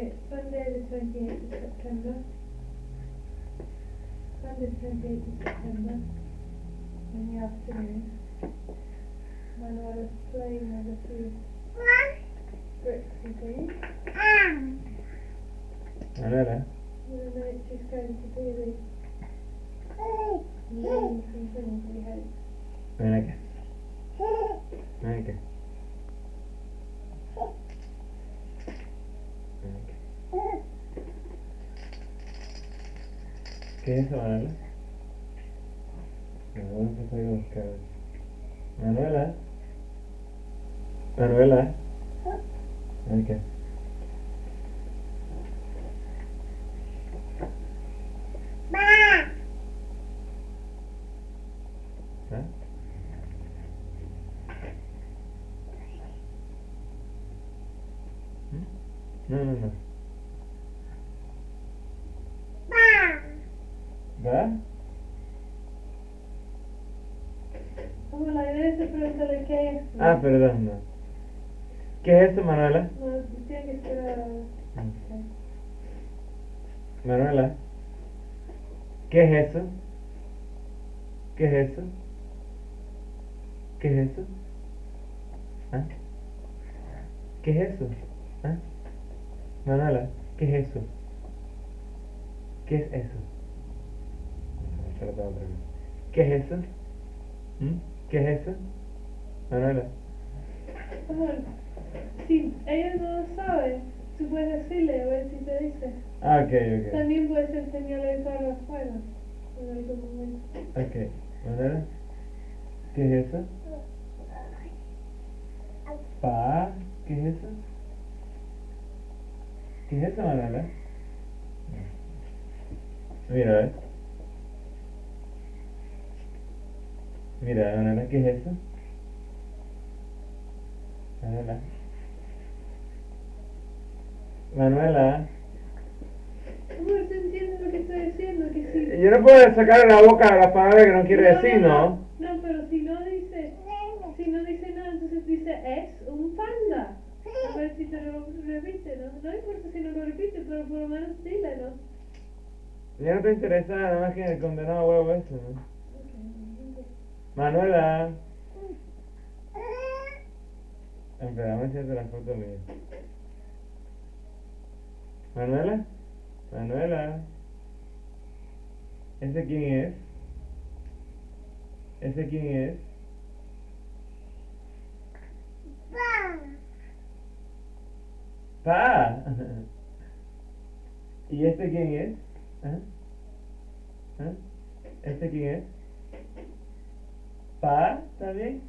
Sunday the 28th of September. Sunday the 28th of September. In the afternoon. Manuel is playing with a few bricks and things. Manuela. And then she's going to do the learn some things we hope. Ven acá. Ven acá. Ven acá. ¿Qué es eso, Manuela? No se puede buscar. Manuela. Manuela. Ven acá. ¿Ah? No, no, no. ¿Va? Como la idea es preguntarle qué es. Ah, perdón, no. ¿Qué es eso, Manuela? No, tiene que esperar. Manuela. ¿Qué es eso? ¿Qué es eso? ¿Qué es eso? ¿Ah? ¿Qué es eso? ¿Ah? Manuela, ¿qué es eso? ¿Qué es eso? Trata otra vez. ¿Qué es eso? ¿Qué es eso? Manuela. Amor, si ella no lo sabe, tú puedes decirle a ver si te dice. Ah, ok. También puedes enseñarle el carro afuera en algún momento. Ok. Manuela, ¿qué es eso? Pa, ¿qué es eso? ¿Qué es eso, Manuela? Mira, ¿ves? Mira, Manuela, ¿qué es eso? Manuela. Manuela. Amor, ¿tú entiendes lo que estoy diciendo? Que si... Yo no puedo sacar de la boca la palabra que no quiere decir, ¿no? No, pero si no dice nada, entonces dice, es un panda. A ver si te lo repite, ¿no? No importa si no lo repite, pero por lo menos dile, ¿no? Ya no te interesa nada más que el condenado huevo eso, ¿no? Ok. Manuela. Espera, vamos a echarte la foto mía. Manuela. Manuela. ¿Ese quién es? ¿Ese quién es? Pa. ¿Y este quién es? ¿Ah? ¿Ah? ¿Este quién es? Pa, ¿está bien?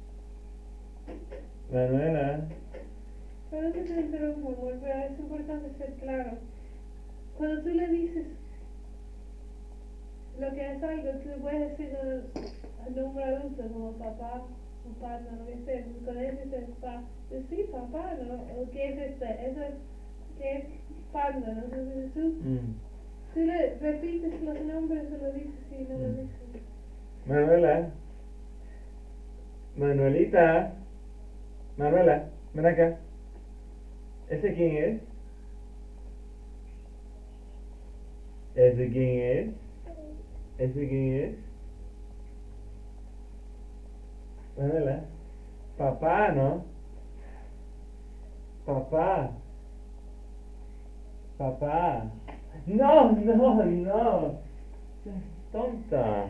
Manuela. Pero no te interrumpo, amor, pero es importante ser claro. Cuando tú le dices lo que es algo, tú puedes decir el nombre adulto, como papá, o panda, lo que sea. Cuando dices papá, sí, papá, ¿no? O ¿qué es este? Eso es, ¿qué es panda? ¿No? Entonces tú le repites los nombres o lo dices y no lo dices. Manuela. Manuelita. Manuela, ven acá. ¿Ese quién es? ¿Ese quién es? ¿Ese quién es? Manuela. Papá, ¿no? Papá. Papá. No, no, no. Seas tonta.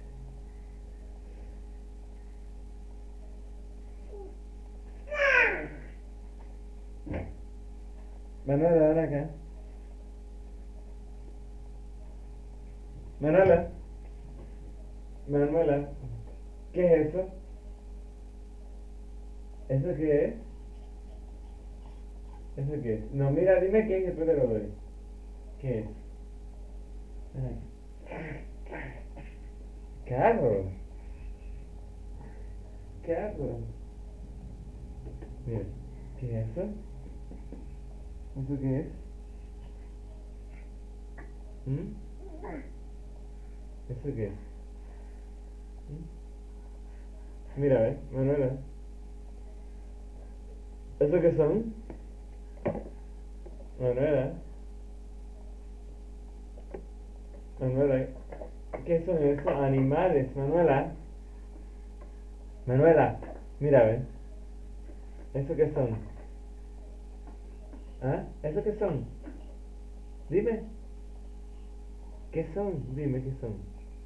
Manuela, ven acá. Manuela. Manuela. ¿Qué es eso? ¿Eso qué es? ¿Eso qué es? No, mira, dime qué es y después te lo doy. ¿Qué es? Carro. Carro. Mira, ¿qué es eso? ¿Eso qué es? ¿Eso qué es? Mira, ¿ves? Manuela. ¿Eso qué son? Manuela. Manuela. ¿Qué son esos animales, Manuela? Manuela, mira, ve. ¿Eso qué son? ¿Ah? ¿Eso qué son? Dime. ¿Qué son? Dime qué son.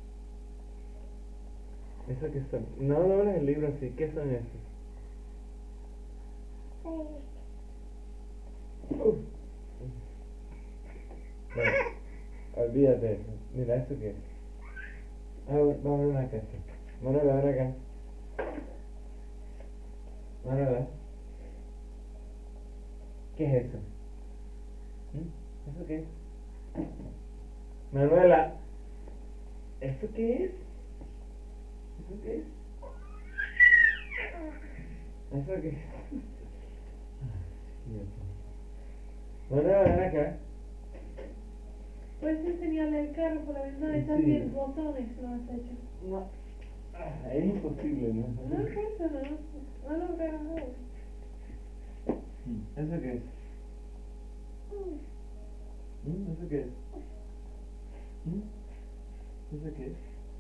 ¿Eso qué son? No dobles el libro así. ¿Qué son esos? Uf. Bueno, olvídate de eso. Mira, ¿eso qué es? Ah, vamos a ver una casa. Manuela, ven acá. Manuela, ¿qué es eso? ¿Eso qué es? Manuela, ¿eso qué es? ¿Eso qué es? ¿Eso qué es? Manuela, ven acá. Puedes enseñarle el carro por la ventana y también Sí. botones no has hecho. No. Es imposible, ¿no? No importa, no. No lo veas ahora. ¿Eso qué es? ¿Eso qué es? ¿Eso qué es?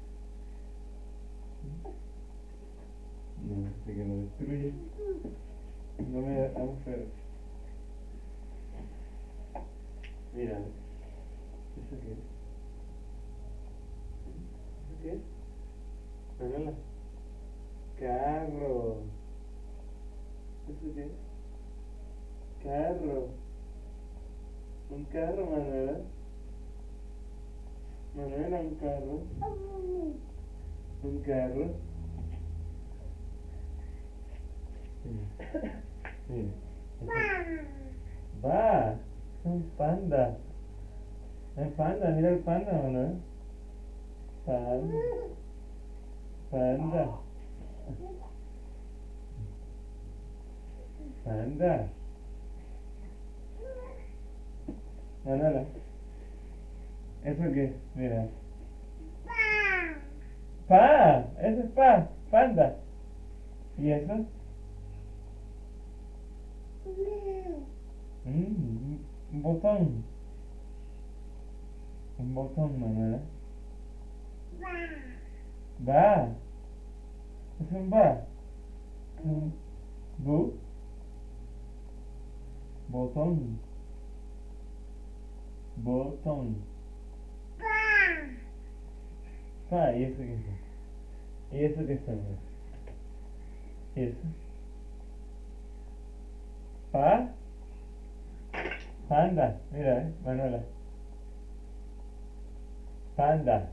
No, sé que lo destruye. No me da pero. Mira, ¿eso qué es? ¿Eso qué es? Manuela. Carro. ¿Eso qué es? Carro. Un carro, Manuela. Manuela, un carro. Un carro. Mira. Va. Es un panda. Es panda, mira el panda, Manuel. Panda. Panda. Panda. Manuela. ¿Eso qué es? Mira. Pa. Eso es pa. Panda. ¿Y eso? Un botón. Un botón, Manuela. Va. Es un va. Un bu. Botón. Botón. Pa. ¿Y eso qué es? ¿Y eso qué es? ¿Y eso? Pa. Panda. Mira, Manuela. Panda.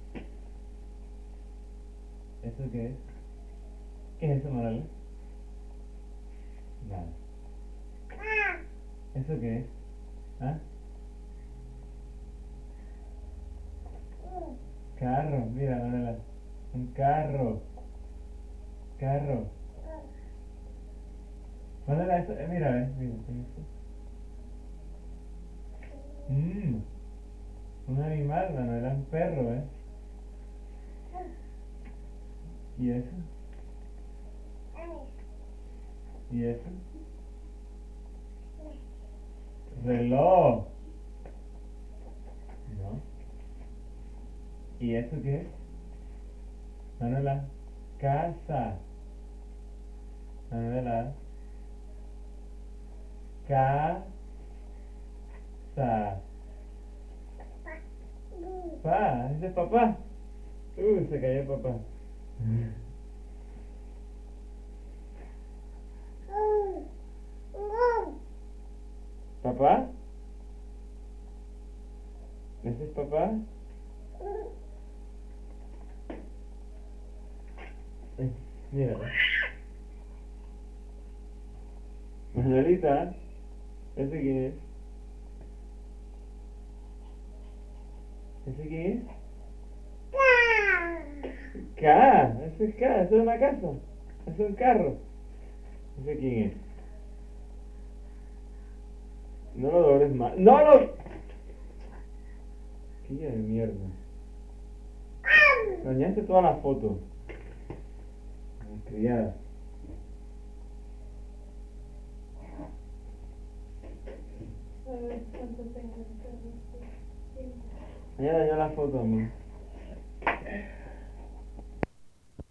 ¿Eso qué es? ¿Qué es eso, Manuela? Nada. ¿Eso qué es? ¿Ah? Carro, mira, Manuela. Un carro. Carro. Manuela, eso, mira, mira, eso. Un animal, Manuela, un perro, ¿Y eso? ¿Y eso? Reloj. No. ¿Y eso qué es? Manuela. Casa. Manuela. Casa. Pa, ese es papá. Se cayó papá. ¿Papá? ¿Ese es papá? Mira. Manuelita, ¿ese quién es? ¿Ese quién es? K, ese es K, eso es una casa. Eso es un carro. ¿Ese quién es? No lo dobles más. ¡No lo! ¡Qué de mierda! Dañaste toda la foto. Criada. A ver. cuánto tengo que hacer. Ella dañó la foto a mí.